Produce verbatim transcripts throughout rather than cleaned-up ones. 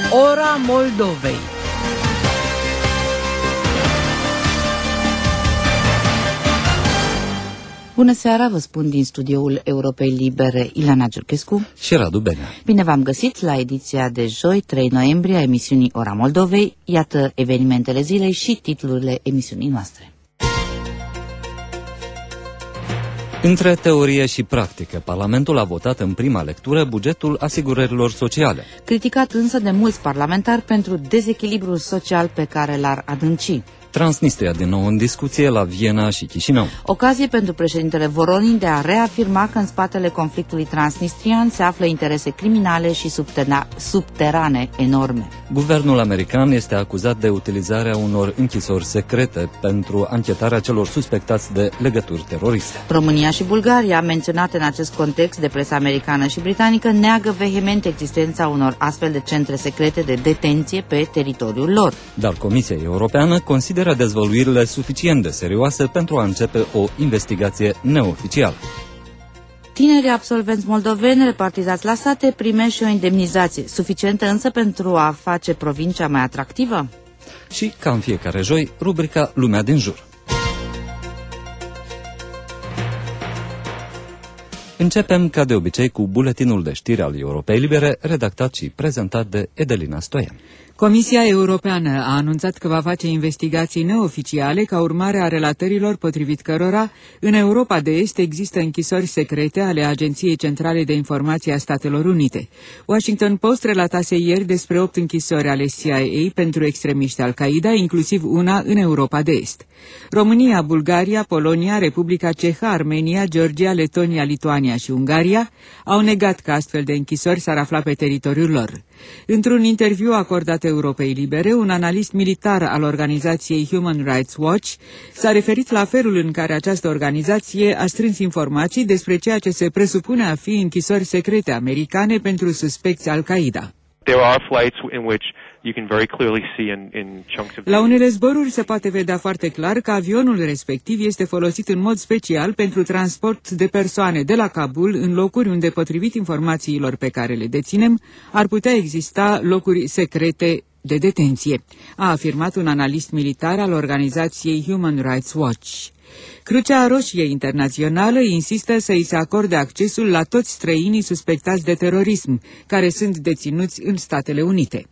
Ora Moldovei. Bună seara, vă spun din studioul Europei Libere Ilana Giurchescu și Radu Benea. Bine v-am găsit la ediția de joi, trei noiembrie, a emisiunii Ora Moldovei. Iată evenimentele zilei și titlurile emisiunii noastre. Între teorie și practică, Parlamentul a votat în prima lectură bugetul asigurărilor sociale. Criticat însă de mulți parlamentari pentru dezechilibrul social pe care l-ar adânci. Transnistria din nou în discuție la Viena și Chișinău. Ocazie pentru președintele Voronin de a reafirma că în spatele conflictului transnistrian se află interese criminale și subterane enorme. Guvernul american este acuzat de utilizarea unor închisori secrete pentru anchetarea celor suspectați de legături teroriste. România și Bulgaria, menționate în acest context de presa americană și britanică, neagă vehement existența unor astfel de centre secrete de detenție pe teritoriul lor. Dar Comisia Europeană consideră dezvăluirile suficient de serioase pentru a începe o investigație neoficială. Tinerii absolvenți moldoveni repartizați la sate primesc și o indemnizație, suficientă însă pentru a face provincia mai atractivă? Și, ca în fiecare joi, rubrica Lumea din jur. Începem, ca de obicei, cu buletinul de știri al Europei Libere, redactat și prezentat de Edelina Stoian. Comisia Europeană a anunțat că va face investigații neoficiale ca urmare a relatărilor potrivit cărora în Europa de Est există închisori secrete ale Agenției Centrale de Informații a Statelor Unite. Washington Post relatase ieri despre opt închisori ale C I A pentru extremiști Al-Qaeda, inclusiv una în Europa de Est. România, Bulgaria, Polonia, Republica Cehă, Armenia, Georgia, Letonia, Lituania și Ungaria au negat că astfel de închisori s-ar afla pe teritoriul lor. Într-un interviu acordat Europei Libere, un analist militar al organizației Human Rights Watch s-a referit la felul în care această organizație a strâns informații despre ceea ce se presupune a fi închisori secrete americane pentru suspecți Al-Qaeda. La unele zboruri se poate vedea foarte clar că avionul respectiv este folosit în mod special pentru transport de persoane de la Kabul în locuri unde, potrivit informațiilor pe care le deținem, ar putea exista locuri secrete de detenție, a afirmat un analist militar al organizației Human Rights Watch. Crucea Roșie Internațională insistă să îi se acorde accesul la toți străinii suspectați de terorism, care sunt deținuți în Statele Unite.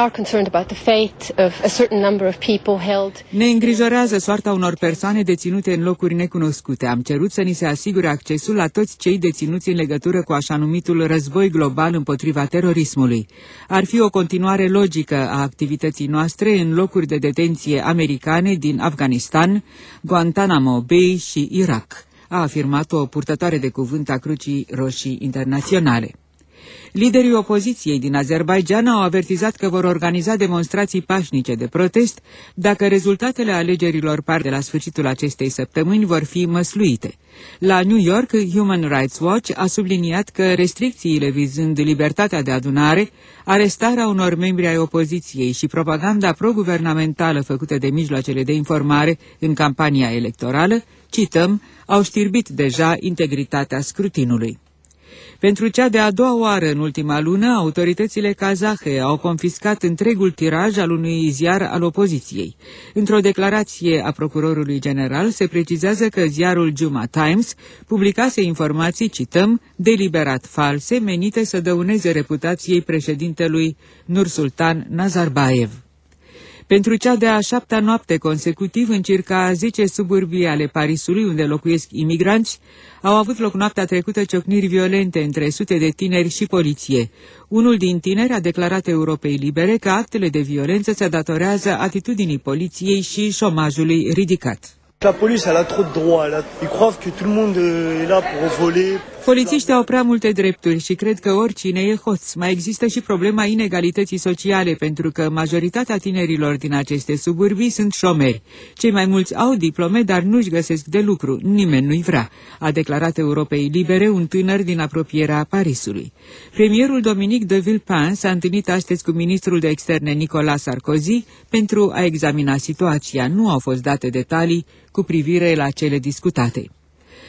Ne îngrijorează soarta unor persoane deținute în locuri necunoscute. Am cerut să ni se asigure accesul la toți cei deținuți în legătură cu așa numitul război global împotriva terorismului. Ar fi o continuare logică a activității noastre în locuri de detenție americane din Afganistan, Guantanamo Bay și Irak, a afirmat o purtătoare de cuvânt a Crucii Roșii Internaționale. Liderii opoziției din Azerbaidjan au avertizat că vor organiza demonstrații pașnice de protest dacă rezultatele alegerilor par de la sfârșitul acestei săptămâni vor fi măsluite. La New York, Human Rights Watch a subliniat că restricțiile vizând libertatea de adunare, arestarea unor membri ai opoziției și propaganda pro-guvernamentală făcută de mijloacele de informare în campania electorală, cităm, au știrbit deja integritatea scrutinului. Pentru cea de-a doua oară în ultima lună, autoritățile kazahe au confiscat întregul tiraj al unui ziar al opoziției. Într-o declarație a procurorului general se precizează că ziarul Juma Times publicase informații, cităm, deliberat false, menite să dăuneze reputației președintelui Nursultan Nazarbayev. Pentru cea de-a șaptea noapte consecutiv, în circa zece suburbii ale Parisului, unde locuiesc imigranți, au avut loc noaptea trecută ciocniri violente între sute de tineri și poliție. Unul din tineri a declarat Europei Libere că actele de violență se datorează atitudinii poliției și șomajului ridicat. La poliție a trop de droits, ils croient que tout le monde est là pour voler. Polițiștii au prea multe drepturi și cred că oricine e hoț. Mai există și problema inegalității sociale, pentru că majoritatea tinerilor din aceste suburbii sunt șomeri. Cei mai mulți au diplome, dar nu-și găsesc de lucru. Nimeni nu-i vrea, a declarat Europei Libere un tânăr din apropierea Parisului. Premierul Dominique de Villepin s-a întâlnit astăzi cu ministrul de externe Nicolas Sarkozy pentru a examina situația. Nu au fost date detalii cu privire la cele discutate.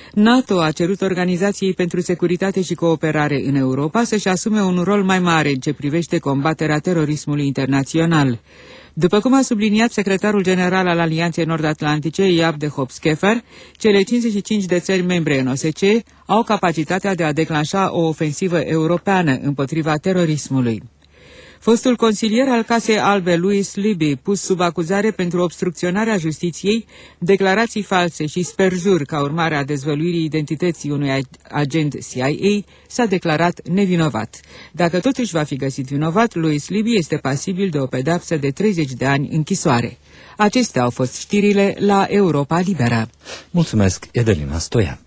NATO a cerut Organizației pentru Securitate și Cooperare în Europa să-și asume un rol mai mare în ce privește combaterea terorismului internațional. După cum a subliniat secretarul general al Alianței Nord-Atlantice, Jaap de Hoop Scheffer, cele cincizeci și cinci de țări membre în O S C E au capacitatea de a declanșa o ofensivă europeană împotriva terorismului. Fostul consilier al Casei Albe, Louis Libby, pus sub acuzare pentru obstrucționarea justiției, declarații false și sperjuri ca urmare a dezvăluirii identității unui agent C I A, s-a declarat nevinovat. Dacă totuși va fi găsit vinovat, Louis Libby este pasibil de o pedeapsă de treizeci de ani închisoare. Acestea au fost știrile la Europa Liberă. Mulțumesc, Edelina Stoian.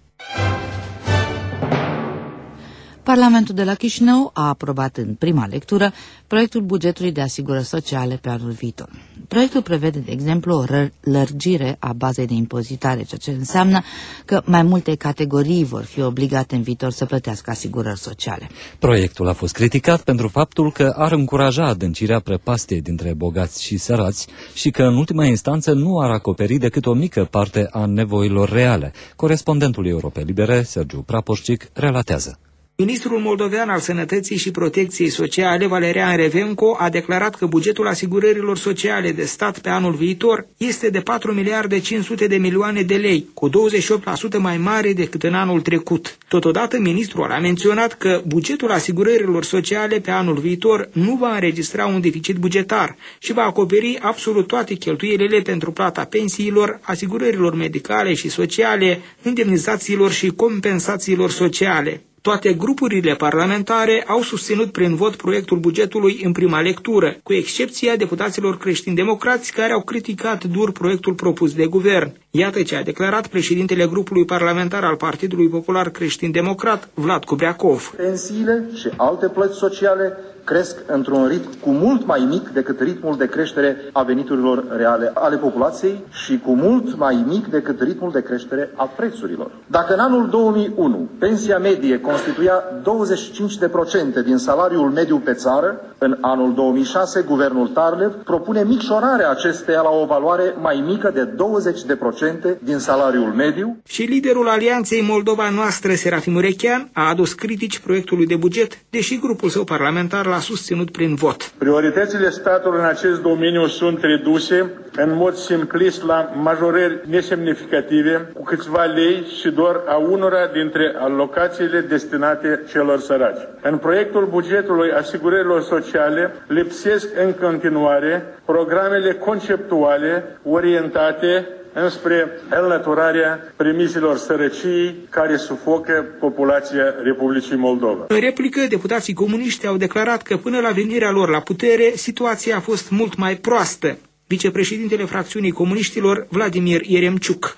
Parlamentul de la Chișinău a aprobat în prima lectură proiectul bugetului de asigurări sociale pe anul viitor. Proiectul prevede, de exemplu, o lărgire a bazei de impozitare, ceea ce înseamnă că mai multe categorii vor fi obligate în viitor să plătească asigurări sociale. Proiectul a fost criticat pentru faptul că ar încuraja adâncirea prăpastiei dintre bogați și sărați și că, în ultima instanță, nu ar acoperi decât o mică parte a nevoilor reale. Corespondentul Europei Libere, Sergiu Prapoșcic, relatează. Ministrul moldovean al Sănătății și Protecției Sociale, Valerian Revenco, a declarat că bugetul asigurărilor sociale de stat pe anul viitor este de patru miliarde cinci sute de milioane de lei, cu douăzeci și opt la sută mai mare decât în anul trecut. Totodată, ministrul a menționat că bugetul asigurărilor sociale pe anul viitor nu va înregistra un deficit bugetar și va acoperi absolut toate cheltuielile pentru plata pensiilor, asigurărilor medicale și sociale, indemnizațiilor și compensațiilor sociale. Toate grupurile parlamentare au susținut prin vot proiectul bugetului în prima lectură, cu excepția deputaților creștini-democrați care au criticat dur proiectul propus de guvern. Iată ce a declarat președintele grupului parlamentar al Partidului Popular Creștin-Democrat, Vlad Kubreakov. Pensiile și alte plăți sociale cresc într-un ritm cu mult mai mic decât ritmul de creștere a veniturilor reale ale populației și cu mult mai mic decât ritmul de creștere a prețurilor. Dacă în anul două mii unu pensia medie constituia douăzeci și cinci la sută din salariul mediu pe țară, în anul două mii șase guvernul Tarlev propune micșorarea acesteia la o valoare mai mică de douăzeci la sută din salariul mediu. Și liderul Alianței Moldova Noastră, Serafim Urechean, a adus critici proiectului de buget, deși grupul său parlamentar l-a susținut prin vot. Prioritățile statului în acest domeniu sunt reduse în mod simplist la majorări nesemnificative cu câțiva lei și doar a unora dintre alocațiile destinate celor săraci. În proiectul bugetului asigurărilor sociale lipsesc în continuare programele conceptuale orientate înspre înlăturarea premisilor sărăciei care sufocă populația Republicii Moldova. În replică, deputații comuniști au declarat că până la venirea lor la putere, situația a fost mult mai proastă. Vicepreședintele fracțiunii comuniștilor, Vladimir Ieremciuc.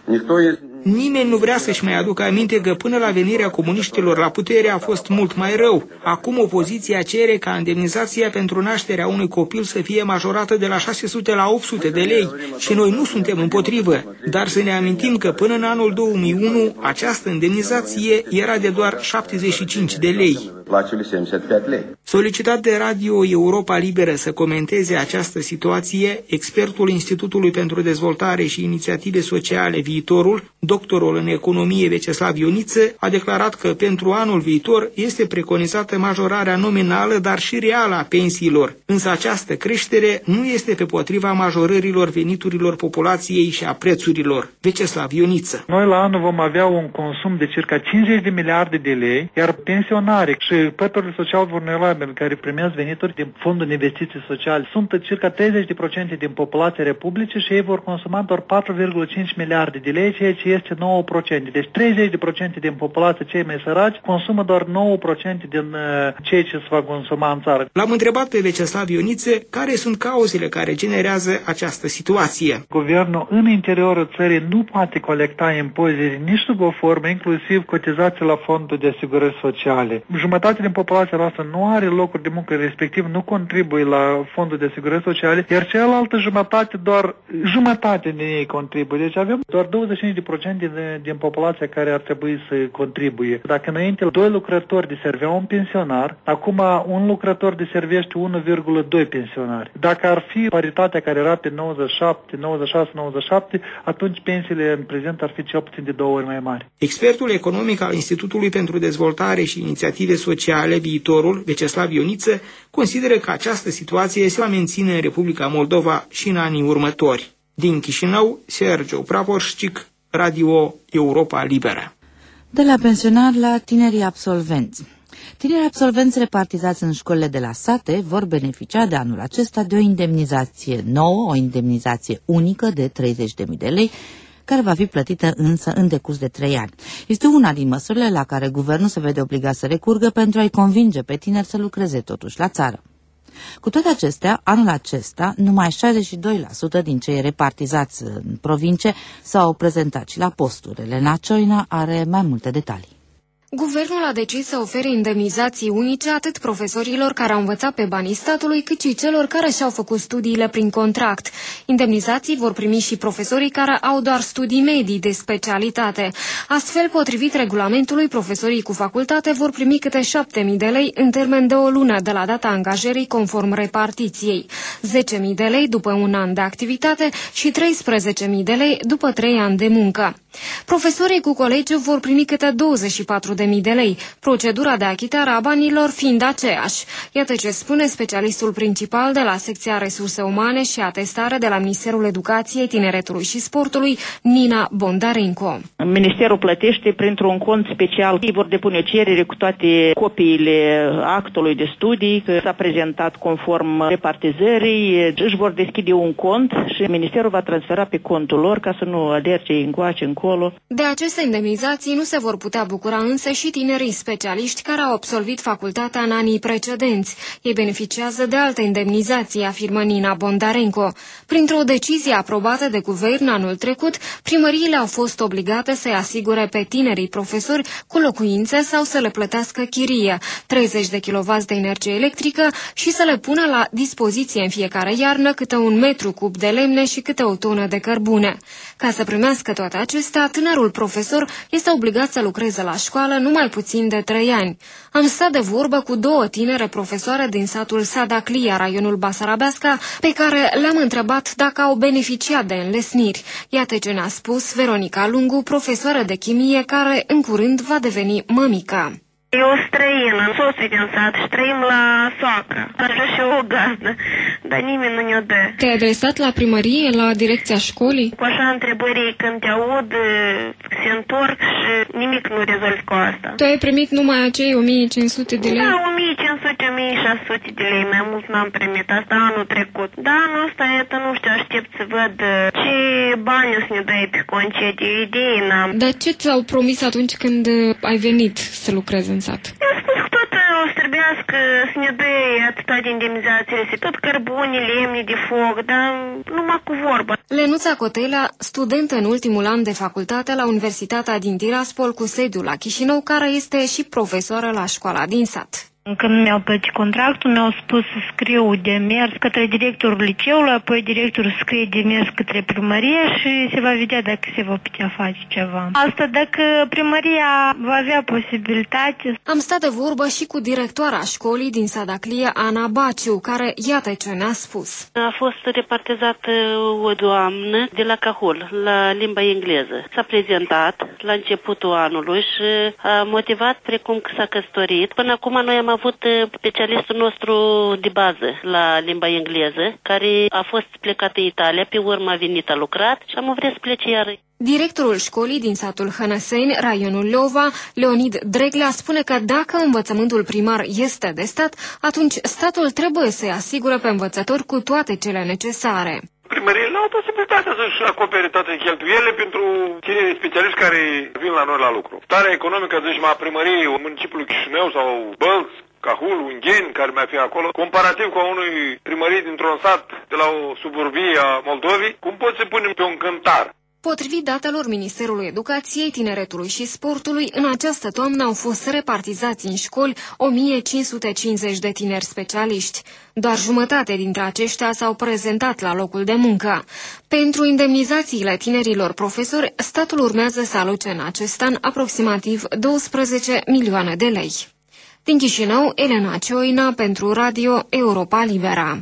Nimeni nu vrea să-și mai aducă aminte că până la venirea comuniștilor la putere a fost mult mai rău. Acum opoziția cere ca indemnizația pentru nașterea unui copil să fie majorată de la șase sute la opt sute de lei și noi nu suntem împotrivă, dar să ne amintim că până în anul două mii unu această indemnizație era de doar șaptezeci și cinci de lei. Solicitat de Radio Europa Liberă să comenteze această situație, expertul Institutului pentru Dezvoltare și Inițiative Sociale Viitorul, doctorul în economie Veceslav Ioniță, a declarat că pentru anul viitor este preconizată majorarea nominală, dar și reală a pensiilor. Însă această creștere nu este pe potriva majorărilor veniturilor populației și a prețurilor. Veceslav Ioniță. Noi la anul vom avea un consum de circa cincizeci de miliarde de lei, iar pensionarii și păturile social vulnerabile care primează venituri din fondul de investiții sociale sunt circa treizeci la sută din populația Republicii și ei vor consuma doar patru virgulă cinci miliarde de lei, ceea ce este nouă la sută. Deci treizeci la sută din populație cei mai săraci consumă doar nouă la sută din uh, ceea ce se va consuma în țară. L-am întrebat pe Veceslav Ioniță care sunt cauzele care generează această situație. Guvernul în interiorul țării nu poate colecta impozite nici sub o formă, inclusiv cotizații la fondul de asigurări sociale. Jumătate jumătate din populația noastră nu are locuri de muncă, respectiv nu contribuie la fondul de asigurări sociale, iar cealaltă jumătate, doar jumătate din ei contribuie. Deci avem doar douăzeci și cinci la sută din, din populația care ar trebui să contribuie. Dacă înainte doi lucrători deserveau un pensionar, acum un lucrător deservește unu virgulă doi pensionari. Dacă ar fi paritatea care era pe nouăzeci și șapte, nouăzeci și șase, nouăzeci și șapte, atunci pensiile în prezent ar fi cel puțin de două ori mai mari. Expertul economic al Institutului pentru Dezvoltare și Inițiative Sociale, Viitorul, Veceslav Ioniță, consideră că această situație se va menține în Republica Moldova și în anii următori. Din Chișinău, Sergiu Praporșcic, Radio Europa Liberă. De la pensionari la tinerii absolvenți. Tinerii absolvenți repartizați în școlile de la sate vor beneficia de anul acesta de o indemnizație nouă, o indemnizație unică de treizeci de mii de lei, care va fi plătită însă în decurs de trei ani. Este una din măsurile la care guvernul se vede obligat să recurgă pentru a-i convinge pe tineri să lucreze totuși la țară. Cu toate acestea, anul acesta, numai șaizeci și doi la sută din cei repartizați în provincie s-au prezentat și la posturi. Elena Cioina are mai multe detalii. Guvernul a decis să ofere indemnizații unice atât profesorilor care au învățat pe banii statului, cât și celor care și-au făcut studiile prin contract. Indemnizații vor primi și profesorii care au doar studii medii de specialitate. Astfel, potrivit regulamentului, profesorii cu facultate vor primi câte șapte mii de lei în termen de o lună de la data angajării conform repartiției, zece mii de lei după un an de activitate și treisprezece mii de lei după trei ani de muncă. Profesorii cu colegiu vor primi câte douăzeci și patru de mii de lei, procedura de achitare a banilor fiind aceeași. Iată ce spune specialistul principal de la secția Resurse Umane și Atestare de la Ministerul Educației, Tineretului și Sportului, Nina Bondarenko. Ministerul plătește printr-un cont special. Ei vor depune cerere cu toate copiile actului de studii, că s-a prezentat conform repartizării, își vor deschide un cont și Ministerul va transfera pe contul lor ca să nu alerge încoace, încolo. De aceste indemnizații nu se vor putea bucura însă și tinerii specialiști care au absolvit facultatea în anii precedenți. Ei beneficiază de alte indemnizații, afirmă Nina Bondarenko. Printr-o decizie aprobată de guvern anul trecut, primăriile au fost obligate să-i asigure pe tinerii profesori cu locuințe sau să le plătească chirie, treizeci de kilowați de energie electrică și să le pună la dispoziție în fiecare iarnă câte un metru cub de lemne și câte o tonă de cărbune. Ca să primească toate acestea, tânărul profesor este obligat să lucreze la școală numai puțin de trei ani. Am stat de vorbă cu două tinere profesoare din satul Sadaclia, raionul Basarabeasca, pe care le-am întrebat dacă au beneficiat de înlesniri. Iată ce ne-a spus Veronica Lungu, profesoară de chimie, care în curând va deveni mămică. Eu străină, soții din sat și trăim la soacră. Aș vrea și o gazdă, dar nimeni nu ne-o dă. Te-ai adresat la primărie, la direcția școlii? Cu așa întrebări când te aud, se întorc și nimic nu rezolvi cu asta. Tu ai primit numai acei o mie cinci sute de lei? Da, o mie cinci sute - o mie șase sute de lei, mai mult n-am primit, asta anul trecut. Da, anul ăsta, iată, nu știu, aștept să văd ce bani o să ne dai pe concediu, idei n-am. Dar ce ți-au promis atunci când ai venit să lucrezi în sat? Eu spus că tot o să trebuiască să ne dă atâta de indemnizațiile, tot cărbune, lemne de foc, dar numai cu vorba. Lenuța Cotelea, studentă în ultimul an de facultate la Universitatea din Tiraspol cu sediul la Chișinău, care este și profesoară la școala din sat. Când mi-au plătit contractul, mi-au spus să scriu demers către directorul liceului, apoi directorul scrie demers către primărie și se va vedea dacă se va putea face ceva. Asta dacă primăria va avea posibilitate. Am stat de vorbă și cu directoarea școlii din Sadaclia, Ana Baciu, care iată ce ne-a spus. A fost repartizată o doamnă de la Cahul, la limba engleză. S-a prezentat la începutul anului și a motivat precum că s-a căsătorit. Până acum noi am avut specialistul nostru de bază la limba engleză, care a fost plecat în Italia, pe urmă a venit, a lucrat și am vrut să plece iar. Directorul școlii din satul Hănăseni, raionul Leova, Leonid Dreglea, spune că dacă învățământul primar este de stat, atunci statul trebuie să-i asigure pe învățători cu toate cele necesare. Primăriile au posibilitatea să-și acopere toate cheltuielile pentru tinerii specialiști care vin la noi la lucru. Starea economică, zici, a primăriei municipiului Chișinău sau Bălți, Cahul, Ungheni, care mai fi acolo, comparativ cu a unui primărie dintr-un sat de la o suburbie a Moldovei, cum pot să punem pe un cântar? Potrivit datelor Ministerului Educației, Tineretului și Sportului, în această toamnă au fost repartizați în școli o mie cinci sute cincizeci de tineri specialiști. Doar jumătate dintre aceștia s-au prezentat la locul de muncă. Pentru indemnizațiile tinerilor profesori, statul urmează să aloce în acest an aproximativ douăsprezece milioane de lei. Din Chișinău, Elena Cioina pentru Radio Europa Libera.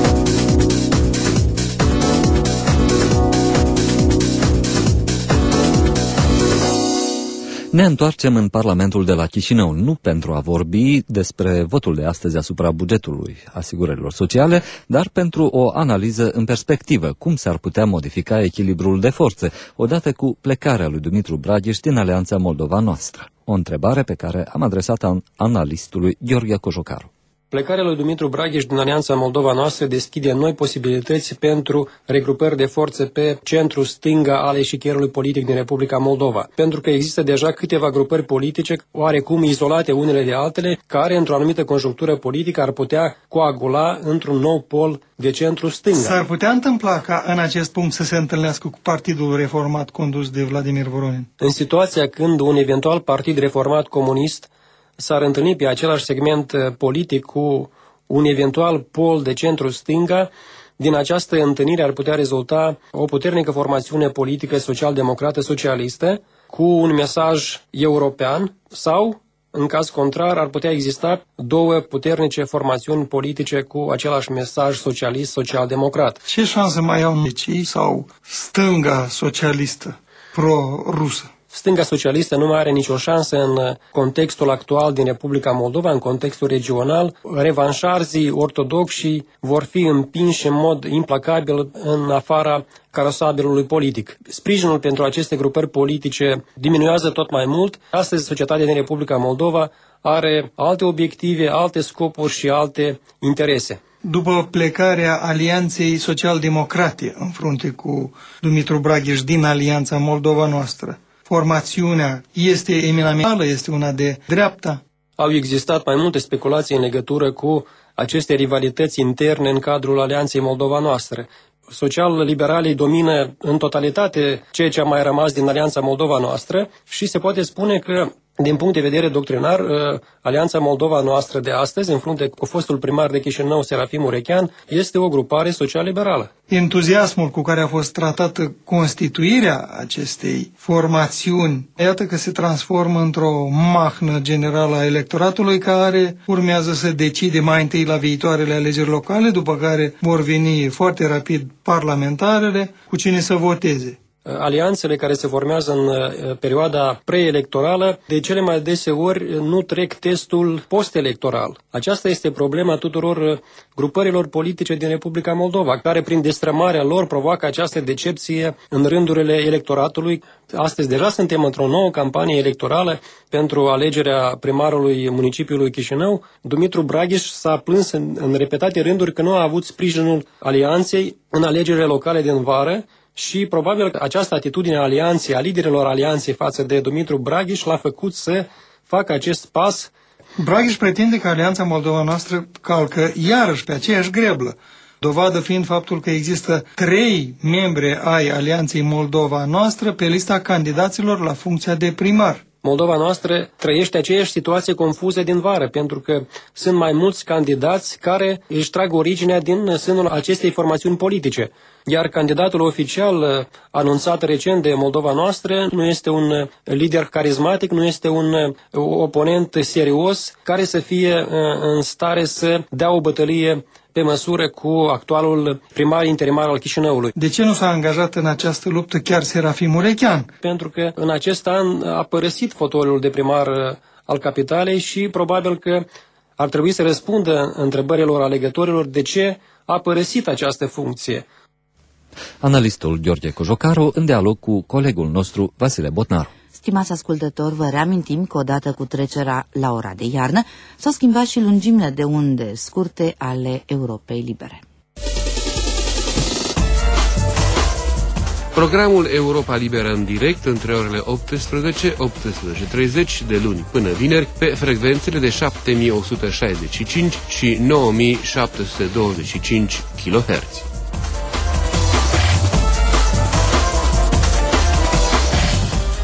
Ne întoarcem în Parlamentul de la Chișinău, nu pentru a vorbi despre votul de astăzi asupra bugetului asigurărilor sociale, dar pentru o analiză în perspectivă, cum s-ar putea modifica echilibrul de forțe, odată cu plecarea lui Dumitru Braghiș din Alianța Moldova Noastră. O întrebare pe care am adresat-o analistului Gheorghe Cojocaru. Plecarea lui Dumitru Braghiș din Alianța Moldova Noastră deschide noi posibilități pentru regrupări de forțe pe centru-stânga ale eșichierului politic din Republica Moldova, pentru că există deja câteva grupări politice, oarecum izolate unele de altele, care, într-o anumită conjunctură politică, ar putea coagula într-un nou pol de centru-stânga. S-ar putea întâmpla ca în acest punct să se întâlnească cu Partidul Reformat condus de Vladimir Voronin? În situația când un eventual partid reformat comunist s-ar întâlni pe același segment politic cu un eventual pol de centru-stânga, din această întâlnire ar putea rezulta o puternică formațiune politică social-democrată socialistă cu un mesaj european sau, în caz contrar, ar putea exista două puternice formațiuni politice cu același mesaj socialist, social-democrat. Ce șanse mai au cei sau stânga socialistă pro-rusă? Stânga socialistă nu mai are nicio șansă în contextul actual din Republica Moldova, în contextul regional. Revanșarzii ortodoxi vor fi împinși în mod implacabil în afara carosabilului politic. Sprijinul pentru aceste grupări politice diminuează tot mai mult. Astăzi, societatea din Republica Moldova are alte obiective, alte scopuri și alte interese. După plecarea Alianței Social-Democrate în frunte cu Dumitru Braghiș din Alianța Moldova Noastră, formațiunea este eminamentală, este una de dreapta? Au existat mai multe speculații în legătură cu aceste rivalități interne în cadrul Alianței Moldova Noastră. Social-liberalii domină în totalitate ceea ce a mai rămas din Alianța Moldova Noastră și se poate spune că, din punct de vedere doctrinar, Alianța Moldova Noastră de astăzi, în frunte cu fostul primar de Chișinău, Serafim Urechean, este o grupare social-liberală. Entuziasmul cu care a fost tratată constituirea acestei formațiuni, iată că se transformă într-o mahnă generală a electoratului care urmează să decide mai întâi la viitoarele alegeri locale, după care vor veni foarte rapid parlamentarele cu cine să voteze. Alianțele care se formează în perioada preelectorală de cele mai deseori nu trec testul postelectoral. Aceasta este problema tuturor grupărilor politice din Republica Moldova, care prin destrămarea lor provoacă această decepție în rândurile electoratului. Astăzi deja suntem într-o nouă campanie electorală pentru alegerea primarului municipiului Chișinău. Dumitru Braghiș s-a plâns în, în repetate rânduri că nu a avut sprijinul alianței în alegerile locale din vară. Și probabil că această atitudine a alianței, a liderilor alianței față de Dumitru Braghiș l-a făcut să facă acest pas. Braghiș pretinde că Alianța Moldova Noastră calcă iarăși pe aceeași greblă, dovadă fiind faptul că există trei membri ai Alianței Moldova Noastră pe lista candidaților la funcția de primar. Moldova Noastră trăiește aceeași situație confuză din vară, pentru că sunt mai mulți candidați care își trag originea din sânul acestei formațiuni politice. Iar candidatul oficial anunțat recent de Moldova Noastră nu este un lider carismatic, nu este un oponent serios care să fie în stare să dea o bătălie pe măsură cu actualul primar interimar al Chișinăului. De ce nu s-a angajat în această luptă chiar Serafim Urechean? Pentru că în acest an a părăsit fotoliul de primar al capitalei și probabil că ar trebui să răspundă întrebărilor alegătorilor de ce a părăsit această funcție. Analistul Gheorghe Cojocaru în dialog cu colegul nostru Vasile Botnaru. Stimați ascultători, vă reamintim că odată cu trecerea la ora de iarnă s-au schimbat și lungimile de unde scurte ale Europei Libere. Programul Europa Liberă în direct între orele optsprezece - optsprezece și treizeci de luni până vineri pe frecvențele de șapte mii o sută șaizeci și cinci și nouă mii șapte sute douăzeci și cinci kilohertz.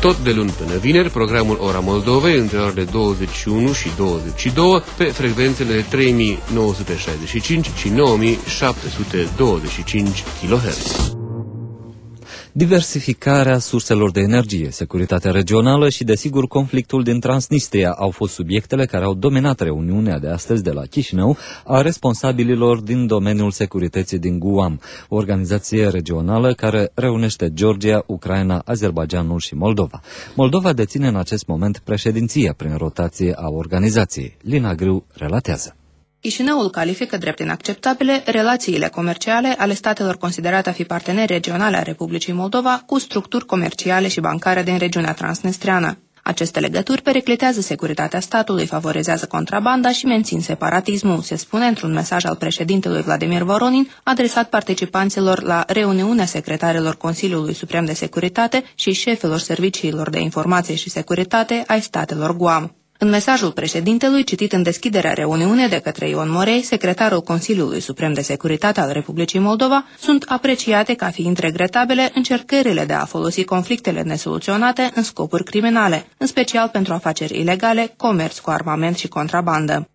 Tot de luni până vineri, programul Ora Moldovei între orele douăzeci și unu și douăzeci și două pe frecvențele de trei mii nouă sute șaizeci și cinci și nouă mii șapte sute douăzeci și cinci kilohertz. Diversificarea surselor de energie, securitatea regională și, desigur, conflictul din Transnistria au fost subiectele care au dominat reuniunea de astăzi de la Chișinău a responsabililor din domeniul securității din Guam, o organizație regională care reunește Georgia, Ucraina, Azerbaidjanul și Moldova. Moldova deține în acest moment președinția prin rotație a organizației. Lina Grâu relatează. Chișinăul califică drept inacceptabile relațiile comerciale ale statelor considerate a fi parteneri regionale a Republicii Moldova cu structuri comerciale și bancare din regiunea transnistreană. Aceste legături periclitează securitatea statului, favorizează contrabanda și mențin separatismul, se spune într-un mesaj al președintelui Vladimir Voronin, adresat participanților la reuniunea secretarilor Consiliului Suprem de Securitate și șefilor serviciilor de informație și securitate ai statelor Guam. În mesajul președintelui, citit în deschiderea reuniunii de către Ion Morei, secretarul Consiliului Suprem de Securitate al Republicii Moldova, sunt apreciate ca fiind regretabile încercările de a folosi conflictele nesoluționate în scopuri criminale, în special pentru afaceri ilegale, comerț cu armament și contrabandă.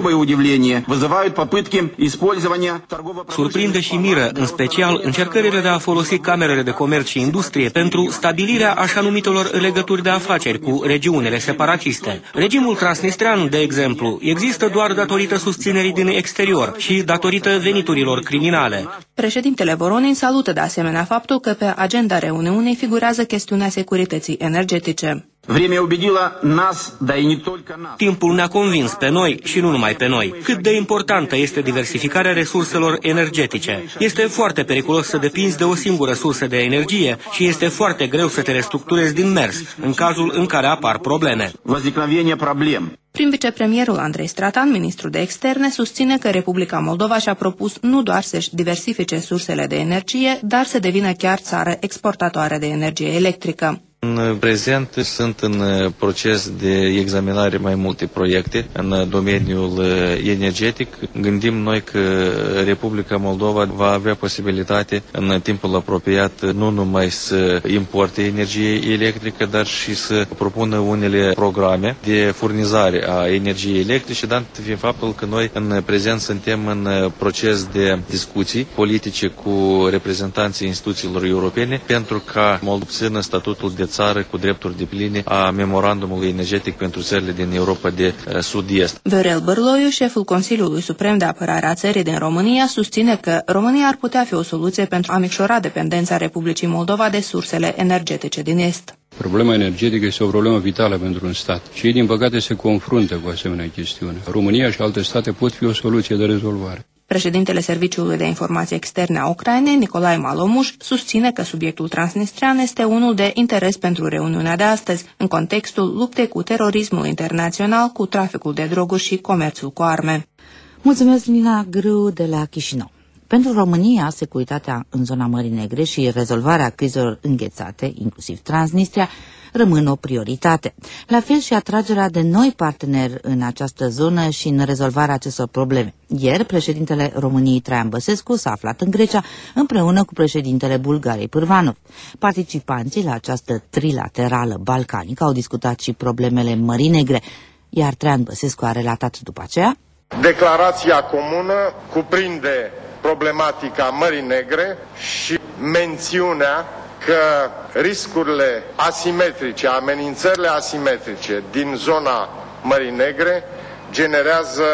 Surprinde și miră, în special, încercările de a folosi camerele de comerț și industrie pentru stabilirea așa numitelor legături de afaceri cu regiunile separatiste. Regimul transnistrean, de exemplu, există doar datorită susținerii din exterior și datorită veniturilor criminale. Președintele Voronin salută de asemenea faptul că pe agenda reuniunii figurează chestiunea securității energetice. Timpul ne-a convins pe noi și nu numai pe noi cât de importantă este diversificarea resurselor energetice. Este foarte periculos să depinzi de o singură sursă de energie și este foarte greu să te restructurezi din mers în cazul în care apar probleme. Prin vicepremierul Andrei Stratan, ministrul de externe, susține că Republica Moldova și-a propus nu doar să-și diversifice sursele de energie, dar să devină chiar țară exportatoare de energie electrică. În prezent sunt în proces de examinare mai multe proiecte în domeniul energetic. Gândim noi că Republica Moldova va avea posibilitate în timpul apropiat nu numai să importe energie electrică, dar și să propună unele programe de furnizare a energiei electrice, dat fiind faptul că noi în prezent suntem în proces de discuții politice cu reprezentanții instituțiilor europene pentru ca Moldova obțină statutul de țară cu drepturi depline a memorandumului energetic pentru țările din Europa de uh, Sud-Est. Viorel Bârloiu, șeful Consiliului Suprem de Apărare a țării din România, susține că România ar putea fi o soluție pentru a micșora dependența Republicii Moldova de sursele energetice din Est. Problema energetică este o problemă vitală pentru un stat și ei, din păcate, se confruntă cu asemenea chestiune. România și alte state pot fi o soluție de rezolvare. Președintele Serviciului de Informații Externe a Ucrainei, Nicolae Malomuș, susține că subiectul transnistrean este unul de interes pentru reuniunea de astăzi, în contextul luptei cu terorismul internațional, cu traficul de droguri și comerțul cu arme. Mulțumesc, Lina Grâu de la Chișinău. Pentru România, securitatea în zona Mării Negre și rezolvarea crizelor înghețate, inclusiv Transnistria, rămân o prioritate. La fel și atragerea de noi parteneri în această zonă și în rezolvarea acestor probleme. Ieri, președintele României Traian Băsescu s-a aflat în Grecia împreună cu președintele Bulgariei Pârvanov. Participanții la această trilaterală balcanică au discutat și problemele Mării Negre, iar Traian Băsescu a relatat după aceea: declarația comună cuprinde problematica Mării Negre și mențiunea că riscurile asimetrice, amenințările asimetrice din zona Mării Negre generează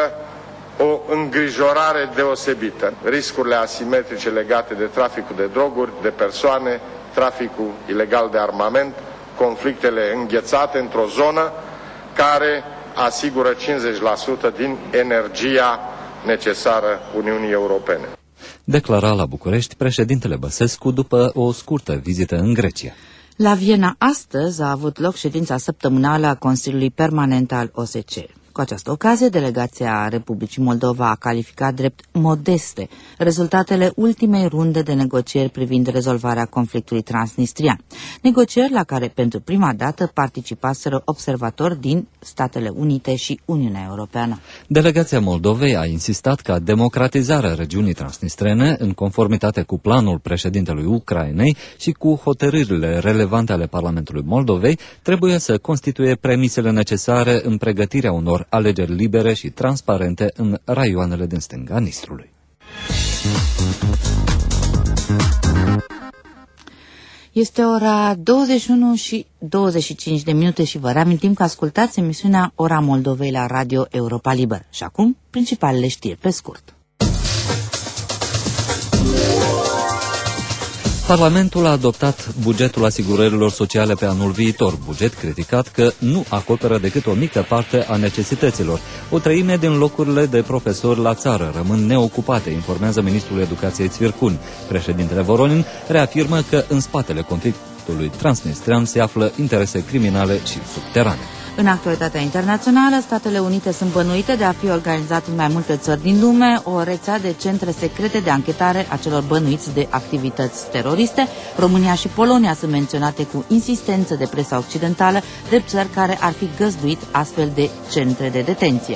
o îngrijorare deosebită. Riscurile asimetrice legate de traficul de droguri, de persoane, traficul ilegal de armament, conflictele înghețate într-o zonă care asigură cincizeci la sută din energia necesară Uniunii Europene. Declara la București președintele Băsescu după o scurtă vizită în Grecia. La Viena astăzi a avut loc ședința săptămânală a Consiliului Permanent al O S C E. Cu această ocazie, delegația Republicii Moldova a calificat drept modeste rezultatele ultimei runde de negocieri privind rezolvarea conflictului transnistrian. Negocieri la care pentru prima dată participaseră observatori din Statele Unite și Uniunea Europeană. Delegația Moldovei a insistat ca democratizarea regiunii transnistrene, în conformitate cu planul președintelui Ucrainei și cu hotărârile relevante ale Parlamentului Moldovei, trebuie să constituie premisele necesare în pregătirea unor alegeri libere și transparente în raioanele din stânga Nistrului. Este ora douăzeci și unu și douăzeci și cinci de minute și vă reamintim că ascultați emisiunea Ora Moldovei la Radio Europa Liberă. Și acum, principalele știri pe scurt. Parlamentul a adoptat bugetul asigurărilor sociale pe anul viitor, buget criticat că nu acoperă decât o mică parte a necesităților. O treime din locurile de profesori la țară rămân neocupate, informează ministrul Educației Țvircun. Președintele Voronin reafirmă că în spatele conflictului transnistrian se află interese criminale și subterane. În actualitatea internațională, Statele Unite sunt bănuite de a fi organizat în mai multe țări din lume o rețea de centre secrete de anchetare a celor bănuiți de activități teroriste. România și Polonia sunt menționate cu insistență de presa occidentală, drept țări care ar fi găzduit astfel de centre de detenție.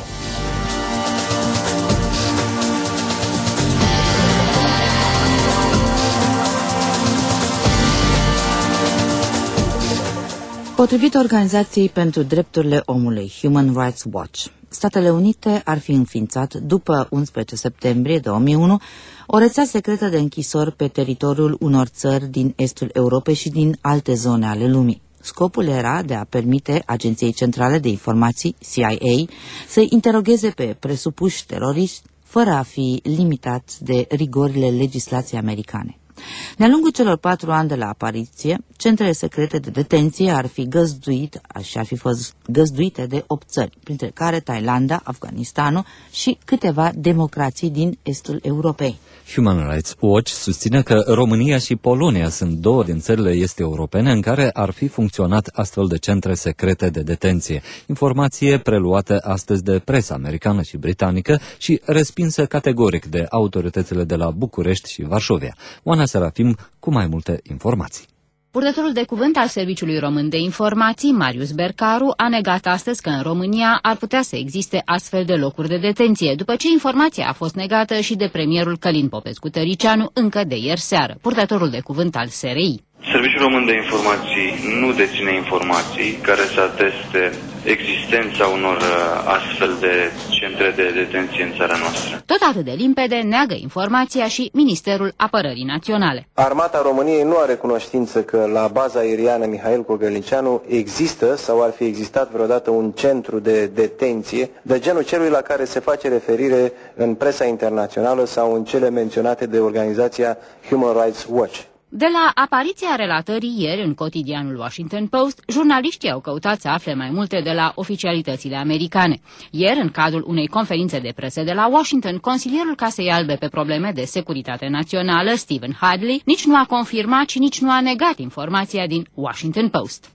Potrivit Organizației pentru Drepturile Omului, Human Rights Watch, Statele Unite ar fi înființat, după unsprezece septembrie două mii unu, o rețea secretă de închisori pe teritoriul unor țări din estul Europei și din alte zone ale lumii. Scopul era de a permite Agenției Centrale de Informații, C I A, să interogheze pe presupuși teroriști fără a fi limitați de rigorile legislației americane. De-a lungul celor patru ani de la apariție, centrele secrete de detenție ar fi găzduit și ar fi fost găzduite de opt țări, printre care Thailanda, Afganistanul și câteva democrații din estul Europei. Human Rights Watch susține că România și Polonia sunt două din țările este europene în care ar fi funcționat astfel de centre secrete de detenție. Informație preluată astăzi de presa americană și britanică și respinsă categoric de autoritățile de la București și Varșovia. Oana Serafim cu mai multe informații. Purtătorul de cuvânt al Serviciului Român de Informații, Marius Bercaru, a negat astăzi că în România ar putea să existe astfel de locuri de detenție, după ce informația a fost negată și de premierul Călin Popescu-Tăricianu încă de ieri seară. Purtătorul de cuvânt al S R I. Serviciul Român de Informații nu deține informații care să ateste existența unor astfel de centre de detenție în țara noastră. Tot atât de limpede neagă informația și Ministerul Apărării Naționale. Armata României nu are cunoștință că la baza aeriană Mihail Cogălnicianu există sau ar fi existat vreodată un centru de detenție de genul celui la care se face referire în presa internațională sau în cele menționate de organizația Human Rights Watch. De la apariția relatării ieri în cotidianul Washington Post, jurnaliștii au căutat să afle mai multe de la oficialitățile americane. Ieri, în cadrul unei conferințe de presă de la Washington, consilierul Casei Albe pe probleme de securitate națională, Stephen Hadley, nici nu a confirmat și nici nu a negat informația din Washington Post.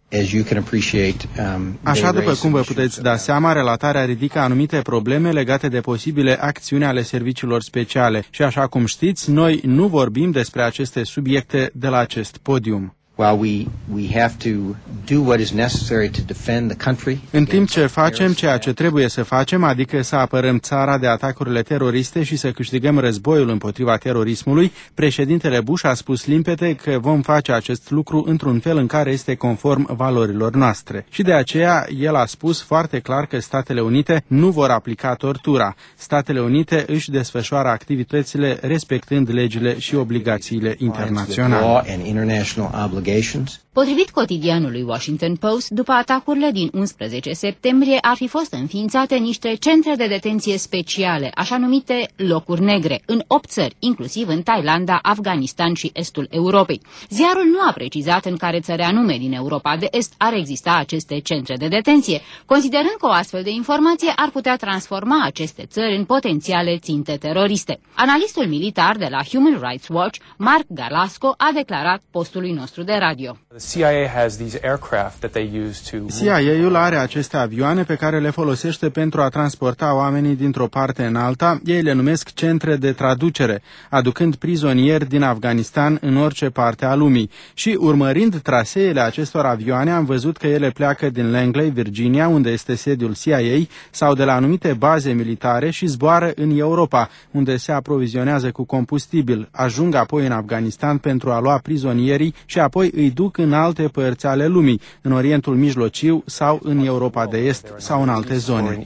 Așa după cum vă puteți da seama, relatarea ridică anumite probleme legate de posibile acțiuni ale serviciilor speciale și așa cum știți, noi nu vorbim despre aceste subiecte de la acest podium. În timp ce facem ceea ce trebuie să facem, adică să apărăm țara de atacurile teroriste și să câștigăm războiul împotriva terorismului, președintele Bush a spus limpede că vom face acest lucru într-un fel în care este conform valorilor noastre. Și de aceea el a spus foarte clar că Statele Unite nu vor aplica tortura. Statele Unite își desfășoară activitățile respectând legile și obligațiile internaționale. Potrivit cotidianului Washington Post, după atacurile din unsprezece septembrie ar fi fost înființate niște centre de detenție speciale, așa numite locuri negre, în opt țări, inclusiv în Thailanda, Afganistan și estul Europei. Ziarul nu a precizat în care țări anume din Europa de Est ar exista aceste centre de detenție, considerând că o astfel de informație ar putea transforma aceste țări în potențiale ținte teroriste. Analistul militar de la Human Rights Watch, Mark Galasco, a declarat postului nostru de radio. C I A has these aircraft that they use to C I A-ul are aceste avioane pe care le folosește pentru a transporta oamenii dintr-o parte în alta. Ei le numesc centre de traducere, aducând prizonieri din Afganistan în orice parte a lumii. Și urmărind traseele acestor avioane, am văzut că ele pleacă din Langley, Virginia, unde este sediul C I A, sau de la anumite baze militare și zboară în Europa, unde se aprovizionează cu combustibil, ajung apoi în Afganistan pentru a lua prizonierii și apoi îi duc în alte părți ale lumii, în Orientul Mijlociu sau în Europa de Est sau în alte zone.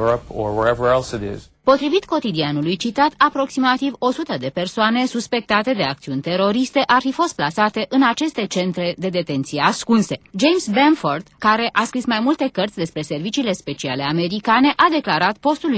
Potrivit cotidianului citat, aproximativ o sută de persoane suspectate de acțiuni teroriste ar fi fost plasate în aceste centre de detenție ascunse. James Bamford, care a scris mai multe cărți despre serviciile speciale americane, a declarat postului